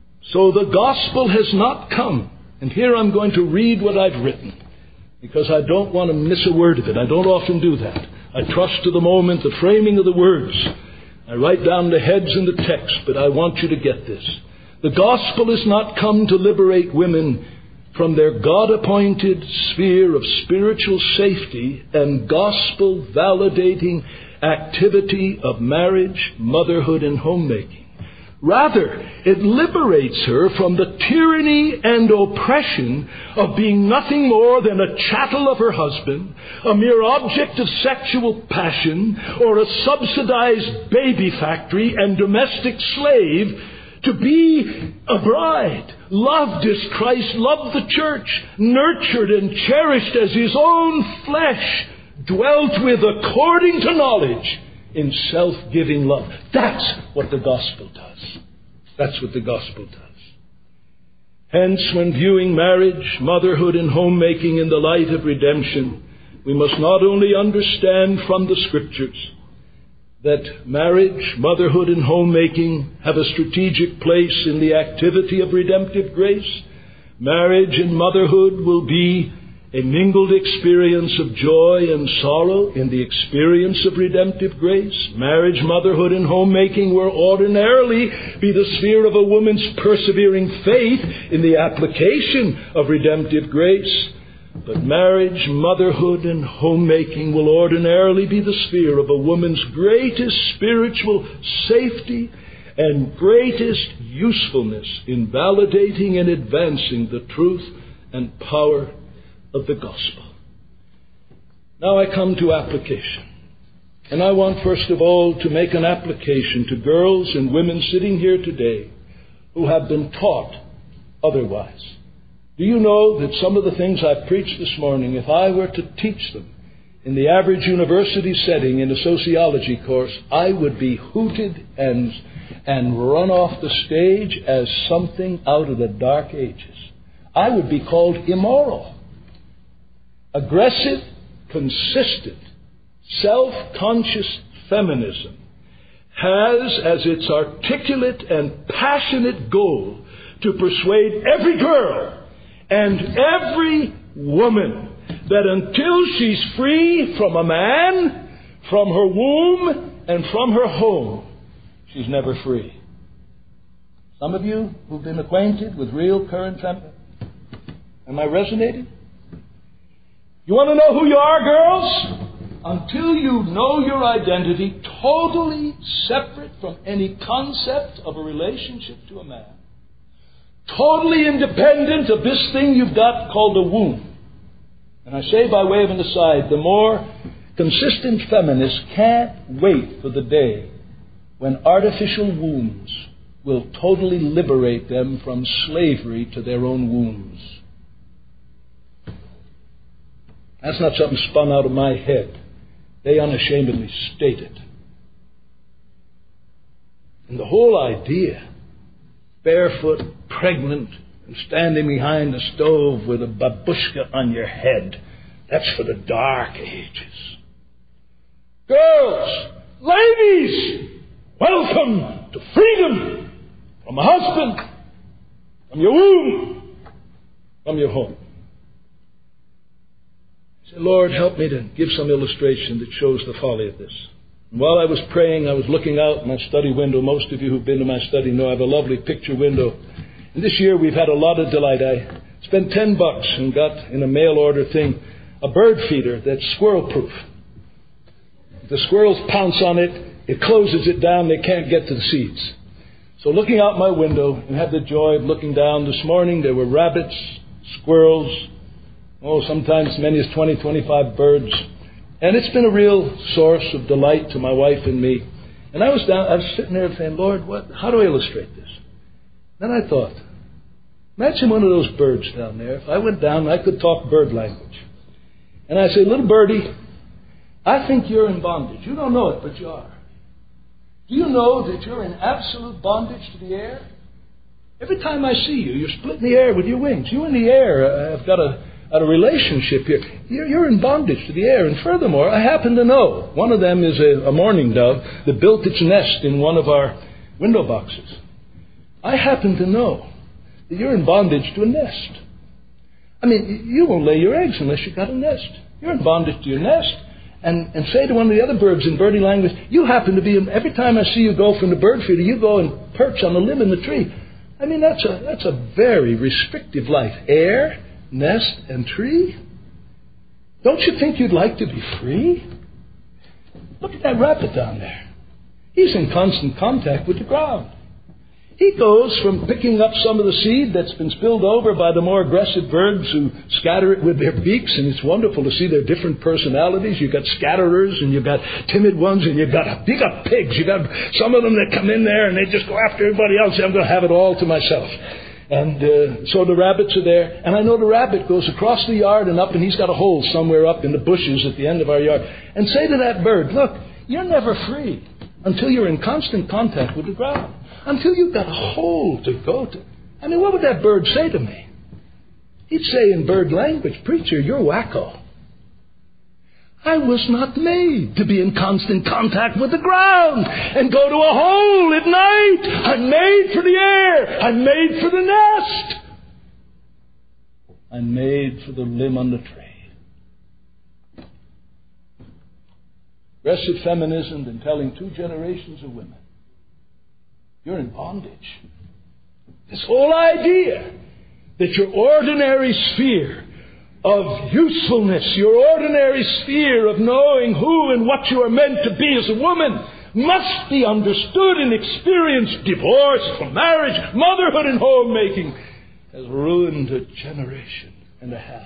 Speaker 1: So the gospel has not come. And here I'm going to read what I've written, because I don't want to miss a word of it. I don't often do that. I trust to the moment, the framing of the words. I write down the heads in the text, but I want you to get this. The gospel has not come to liberate women from their God-appointed sphere of spiritual safety and gospel-validating activity of marriage, motherhood, and homemaking. Rather, it liberates her from the tyranny and oppression of being nothing more than a chattel of her husband, a mere object of sexual passion, or a subsidized baby factory and domestic slave, to be a bride, loved as Christ loved the church, nurtured and cherished as his own flesh, dwelt with according to knowledge, in self-giving love. That's what the gospel does. That's what the gospel does. Hence, when viewing marriage, motherhood, and homemaking in the light of redemption, we must not only understand from the Scriptures that marriage, motherhood, and homemaking have a strategic place in the activity of redemptive grace. Marriage and motherhood will be a mingled experience of joy and sorrow in the experience of redemptive grace. Marriage, motherhood, and homemaking will ordinarily be the sphere of a woman's persevering faith in the application of redemptive grace. but marriage, motherhood, and homemaking will ordinarily be the sphere of a woman's greatest spiritual safety and greatest usefulness in validating and advancing the truth and power of the gospel. Now I come to application. And I want first of all to make an application to girls and women sitting here today who have been taught otherwise. Do you know that some of the things I've preached this morning, if I were to teach them in the average university setting in a sociology course, I would be hooted and, and run off the stage as something out of the dark ages. I would be called immoral. Aggressive, consistent, self-conscious feminism has as its articulate and passionate goal to persuade every girl and every woman that until she's free from a man, from her womb, and from her home, she's never free. Some of you who've been acquainted with real current feminism, am I resonating? You want to know who you are, girls? Until you know your identity totally separate from any concept of a relationship to a man, totally independent of this thing you've got called a womb. And I say by way of an aside, the more consistent feminists can't wait for the day when artificial wombs will totally liberate them from slavery to their own wombs. That's not something spun out of my head. They unashamedly state it. And the whole idea, barefoot, pregnant, and standing behind the stove with a babushka on your head, that's for the dark ages. Girls, ladies, welcome to freedom from a husband, from your womb, from your home. I said, Lord, help me to give some illustration that shows the folly of this. And while I was praying, I was looking out my study window. Most of you who've been to my study know I have a lovely picture window. And this year we've had a lot of delight. I spent ten bucks and got in a mail order thing a bird feeder that's squirrel proof. If the squirrels pounce on it, it closes it down. They can't get to the seeds. So looking out my window and had the joy of looking down this morning, there were rabbits, squirrels, oh, sometimes as many as twenty, twenty-five birds. And it's been a real source of delight to my wife and me. And I was down, I was sitting there saying, Lord, what, how do I illustrate this? Then I thought, imagine one of those birds down there. If I went down, I could talk bird language. And I say, little birdie, I think you're in bondage. You don't know it, but you are. Do you know that you're in absolute bondage to the air? Every time I see you, you're splitting the air with your wings. You in the air have got a, a relationship here. You're, you're in bondage to the air. And furthermore, I happen to know one of them is a, a mourning dove that built its nest in one of our window boxes. I happen to know that you're in bondage to a nest. I mean, you won't lay your eggs unless you've got a nest. You're in bondage to your nest. And, and say to one of the other birds in birdie language, you happen to be, every time I see you go from the bird feeder, you go and perch on the limb in the tree. I mean, that's a, that's a very restrictive life. Air, nest, and tree. Don't you think you'd like to be free? Look at that rabbit down there. He's in constant contact with the ground. He goes from picking up some of the seed that's been spilled over by the more aggressive birds who scatter it with their beaks, and it's wonderful to see their different personalities. You've got scatterers, and you've got timid ones, and you've got, you got pigs. You've got some of them that come in there, and they just go after everybody else. I'm going to have it all to myself. And uh, so the rabbits are there, and I know the rabbit goes across the yard and up, and he's got a hole somewhere up in the bushes at the end of our yard. And say to that bird, look, you're never free until you're in constant contact with the ground. Until you've got a hole to go to. I mean, what would that bird say to me? He'd say in bird language, preacher, you're wacko. I was not made to be in constant contact with the ground and go to a hole at night. I'm made for the air. I'm made for the nest. I'm made for the limb on the tree. Aggressive feminism and telling two generations of women, you're in bondage. This whole idea that your ordinary sphere of usefulness, your ordinary sphere of knowing who and what you are meant to be as a woman, must be understood and experienced. Divorce from marriage, motherhood and homemaking has ruined a generation and a half.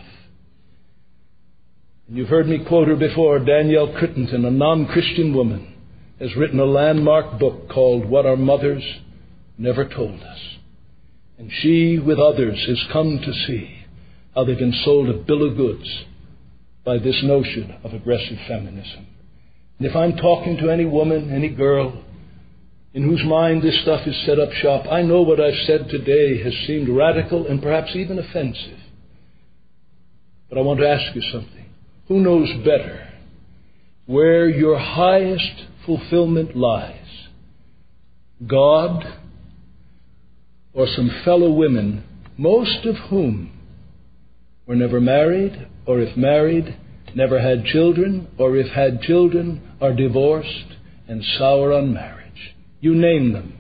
Speaker 1: And you've heard me quote her before. Danielle Crittenden, a non-Christian woman, has written a landmark book called What Our Mothers Never Told Us. And she, with others, has come to see how they've been sold a bill of goods by this notion of aggressive feminism. And if I'm talking to any woman, any girl, in whose mind this stuff is set up shop, I know what I've said today has seemed radical and perhaps even offensive. But I want to ask you something. Who knows better where your highest fulfillment lies? God or some fellow women, most of whom were never married, or if married, never had children, or if had children, are divorced and sour on marriage. You name them.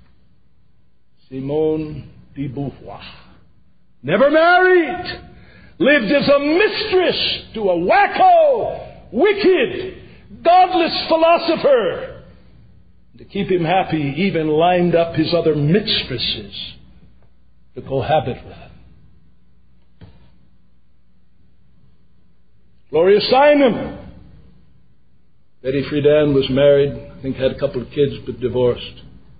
Speaker 1: Simone de Beauvoir. Never married. Lived as a mistress to a wacko, wicked, godless philosopher. To keep him happy, even lined up his other mistresses to cohabit with him. Gloria Steinem. Betty Friedan was married, I think had a couple of kids, but divorced.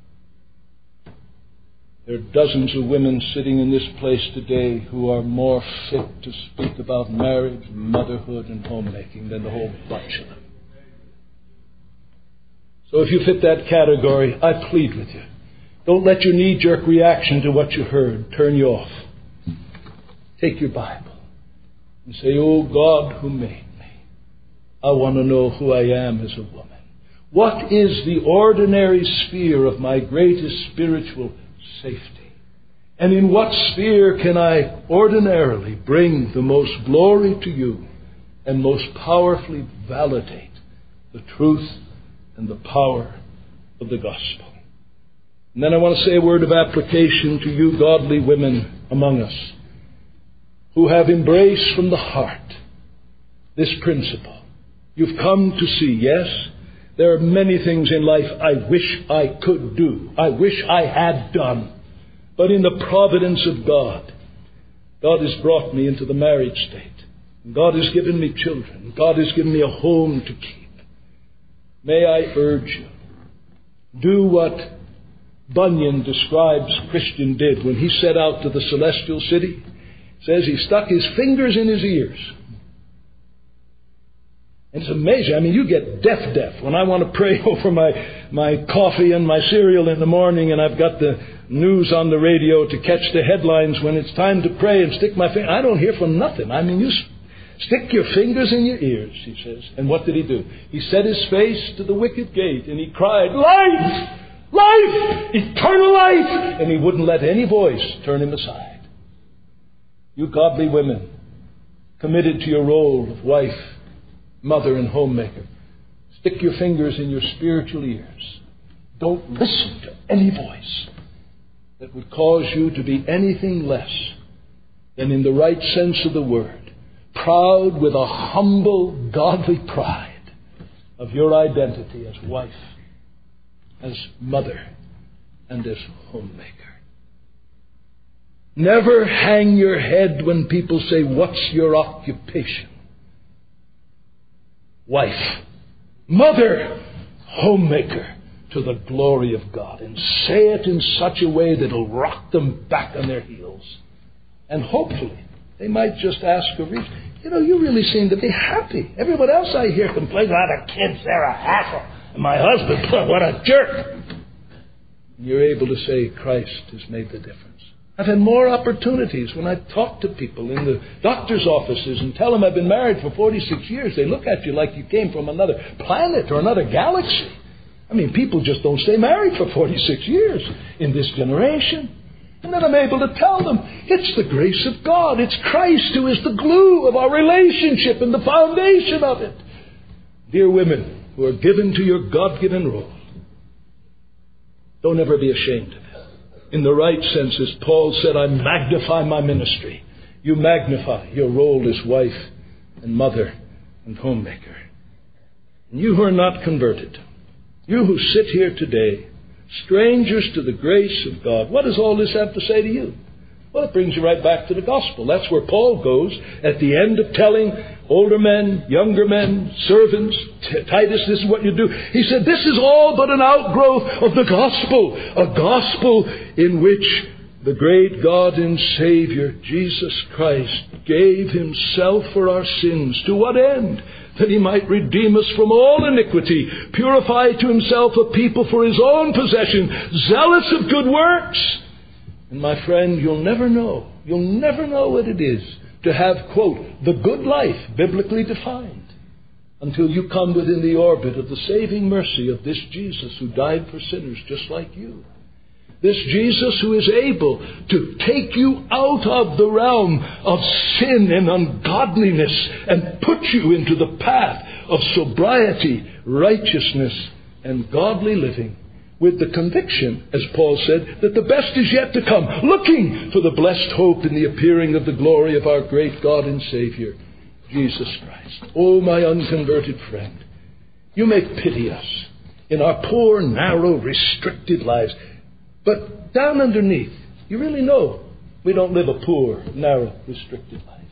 Speaker 1: There are dozens of women sitting in this place today who are more fit to speak about marriage, motherhood, and homemaking than the whole bunch of them. So if you fit that category, I plead with you. Don't let your knee-jerk reaction to what you heard turn you off. Take your Bible and say, "Oh God who made me, I want to know who I am as a woman. What is the ordinary sphere of my greatest spiritual safety? And in what sphere can I ordinarily bring the most glory to you and most powerfully validate the truth and the power of the gospel?" And then I want to say a word of application to you godly women among us who have embraced from the heart this principle. You've come to see, yes, there are many things in life I wish I could do. I wish I had done. But in the providence of God, God has brought me into the marriage state. God has given me children. God has given me a home to keep. May I urge you, do what Bunyan describes Christian did when he set out to the celestial city. It says he stuck his fingers in his ears. And it's amazing. I mean, you get deaf deaf. When I want to pray over my, my coffee and my cereal in the morning and I've got the news on the radio to catch the headlines, when it's time to pray and stick my finger, I don't hear from nothing. I mean, you stick your fingers in your ears, he says. And what did he do? He set his face to the wicket gate and he cried, "Life! Life! Eternal life!" And he wouldn't let any voice turn him aside. You godly women, committed to your role of wife, mother, and homemaker, stick your fingers in your spiritual ears. Don't listen to any voice that would cause you to be anything less than, in the right sense of the word, proud with a humble, godly pride of your identity as wife, as mother, and as homemaker. Never hang your head when people say, "What's your occupation?" Wife, mother, homemaker, to the glory of God. And say it in such a way that it'll rock them back on their heels. And hopefully, they might just ask a reason. "You know, you really seem to be happy. Everyone else I hear complains, ah, the kids, they're a hassle. And my husband, what a jerk." And you're able to say, "Christ has made the difference." I've had more opportunities when I talk to people in the doctor's offices and tell them I've been married for forty-six years. They look at you like you came from another planet or another galaxy. I mean, people just don't stay married for forty-six years in this generation. And then I'm able to tell them it's the grace of God. It's Christ who is the glue of our relationship and the foundation of it. Dear women who are given to your God-given role, don't ever be ashamed of it. In the right sense, as Paul said, I magnify my ministry. you magnify your role as wife and mother and homemaker. And you who are not converted, you who sit here today, strangers to the grace of God, what does all this have to say to you? Well, it brings you right back to the gospel. That's where Paul goes at the end of telling older men, younger men, servants, Titus, this is what you do. He said, this is all but an outgrowth of the gospel, a gospel in which the great God and Savior, Jesus Christ, gave himself for our sins. To what end? That he might redeem us from all iniquity, purify to himself a people for his own possession, zealous of good works. And my friend, you'll never know, you'll never know what it is to have, quote, the good life biblically defined until you come within the orbit of the saving mercy of this Jesus who died for sinners just like you. This Jesus who is able to take you out of the realm of sin and ungodliness and put you into the path of sobriety, righteousness, and godly living, with the conviction, as Paul said, that the best is yet to come, looking for the blessed hope in the appearing of the glory of our great God and Savior, Jesus Christ. Oh, my unconverted friend, you may pity us in our poor, narrow, restricted lives. But down underneath, you really know we don't live a poor, narrow, restricted life.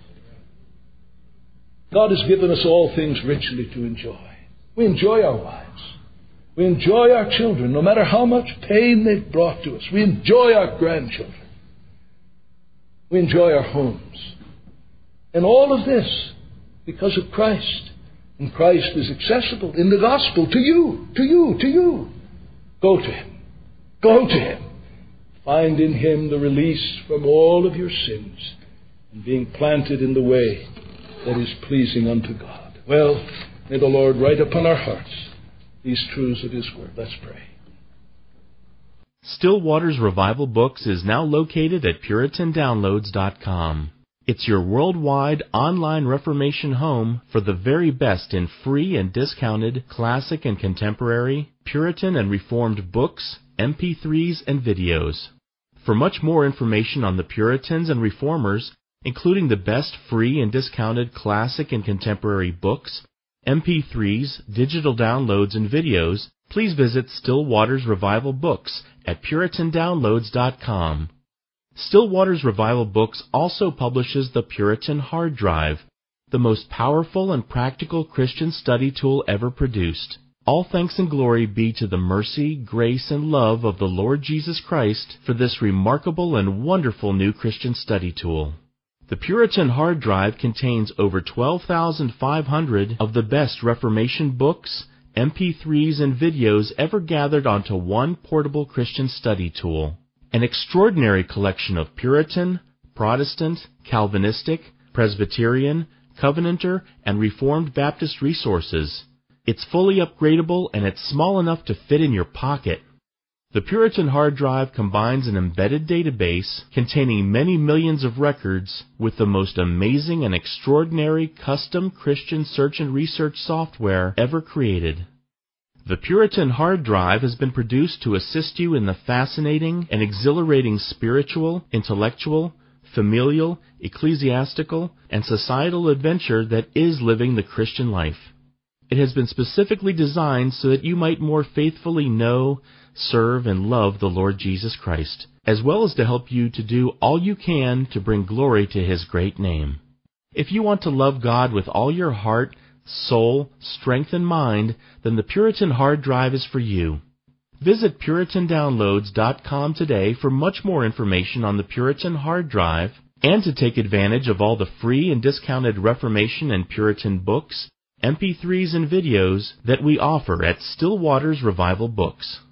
Speaker 1: God has given us all things richly to enjoy. We enjoy our wives. We enjoy our children, no matter how much pain they've brought to us. We enjoy our grandchildren. We enjoy our homes. And all of this because of Christ. And Christ is accessible in the gospel to you, to you, to you. Go to him. Go to him. Find in him the release from all of your sins and being planted in the way that is pleasing unto God. Well, may the Lord write upon our hearts these truths of his word. Let's pray.
Speaker 2: Still Waters Revival Books is now located at Puritan Downloads dot com. It's your worldwide online Reformation home for the very best in free and discounted classic and contemporary, Puritan and Reformed books, M P threes, and videos. For much more information on the Puritans and Reformers, including the best free and discounted classic and contemporary books, M P threes, digital downloads, and videos, please visit Still Waters Revival Books at Puritan Downloads dot com. Still Waters Revival Books also publishes the Puritan Hard Drive, the most powerful and practical Christian study tool ever produced. All thanks and glory be to the mercy, grace, and love of the Lord Jesus Christ for this remarkable and wonderful new Christian study tool. The Puritan Hard Drive contains over twelve thousand five hundred of the best Reformation books, M P threes, and videos ever gathered onto one portable Christian study tool. An extraordinary collection of Puritan, Protestant, Calvinistic, Presbyterian, Covenanter, and Reformed Baptist resources. It's fully upgradable and it's small enough to fit in your pocket. The Puritan Hard Drive combines an embedded database containing many millions of records with the most amazing and extraordinary custom Christian search and research software ever created. The Puritan Hard Drive has been produced to assist you in the fascinating and exhilarating spiritual, intellectual, familial, ecclesiastical, and societal adventure that is living the Christian life. It has been specifically designed so that you might more faithfully know, serve, and love the Lord Jesus Christ, as well as to help you to do all you can to bring glory to his great name. If you want to love God with all your heart, soul, strength, and mind, then the Puritan Hard Drive is for you. Visit Puritan Downloads dot com today for much more information on the Puritan Hard Drive and to take advantage of all the free and discounted Reformation and Puritan books, M P threes, and videos that we offer at Still Waters Revival Books.